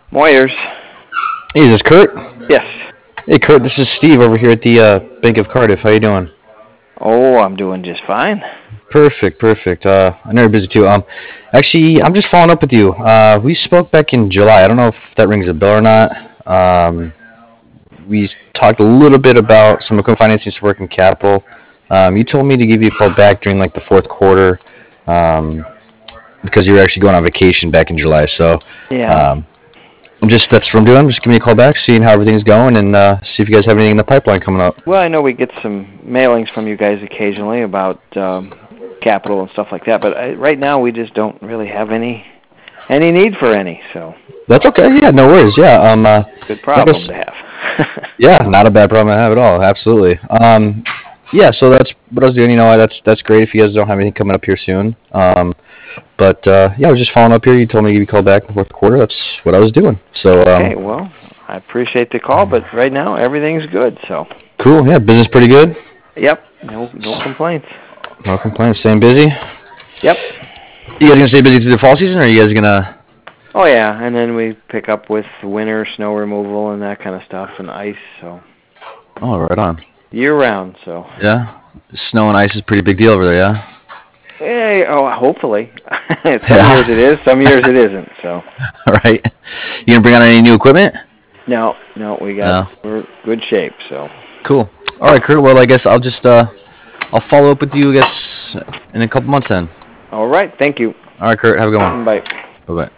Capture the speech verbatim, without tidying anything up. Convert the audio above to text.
Moyers. Hey, is this Kurt? Yes. Hey, Kurt, this is Steve over here at the uh, Bank of Cardiff. How you doing? Oh, I'm doing just fine. Perfect, perfect. Uh, I know you're busy too. Um, actually, I'm just following up with you. Uh, we spoke back in July. I don't know if that rings a bell or not. Um, we talked a little bit about some equipment financing for working capital. Um, you told me to give you a call back during like the fourth quarter, um, because you were actually going on vacation back in July. So, Yeah. um, I'm just that's what I'm doing. Just giving you a call back, seeing how everything's going, and uh, see if you guys have anything in the pipeline coming up. Well, I know we get some mailings from you guys occasionally about um, capital and stuff like that, but I, right now we just don't really have any any need for any. So That's okay. Yeah, no worries. Yeah. Um. Uh, good like I problem s- to have. yeah, not a bad problem to have at all. Absolutely. Um. Yeah. So that's what I was doing. You know, that's that's great if you guys don't have anything coming up here soon. Um. But uh, yeah, I was just following up here. You told me to give you a call back in the fourth quarter. That's what I was doing. So Okay. um. Well, I appreciate the call, but right now everything's good. So. Cool. Yeah. Business pretty good. Yep. No no complaints. No complaints. Staying busy. Yep. You guys gonna stay busy through the fall season, or are you guys gonna? Oh yeah, and then we pick up with winter snow removal and that kind of stuff and ice. So Oh, right on. year round. So. Yeah. Snow and ice is a pretty big deal over there. Yeah. Hey, oh, hopefully. Some years it is, Yeah. some years it isn't. So All right. You gonna bring on any new equipment? no, no, we got No. we're good shape. So Cool. All right, Kurt. Well, I guess I'll just uh, I'll follow up with you, I guess, in a couple months then. all right, thank you. All right, Kurt. Have a good one. Bye. Bye bye.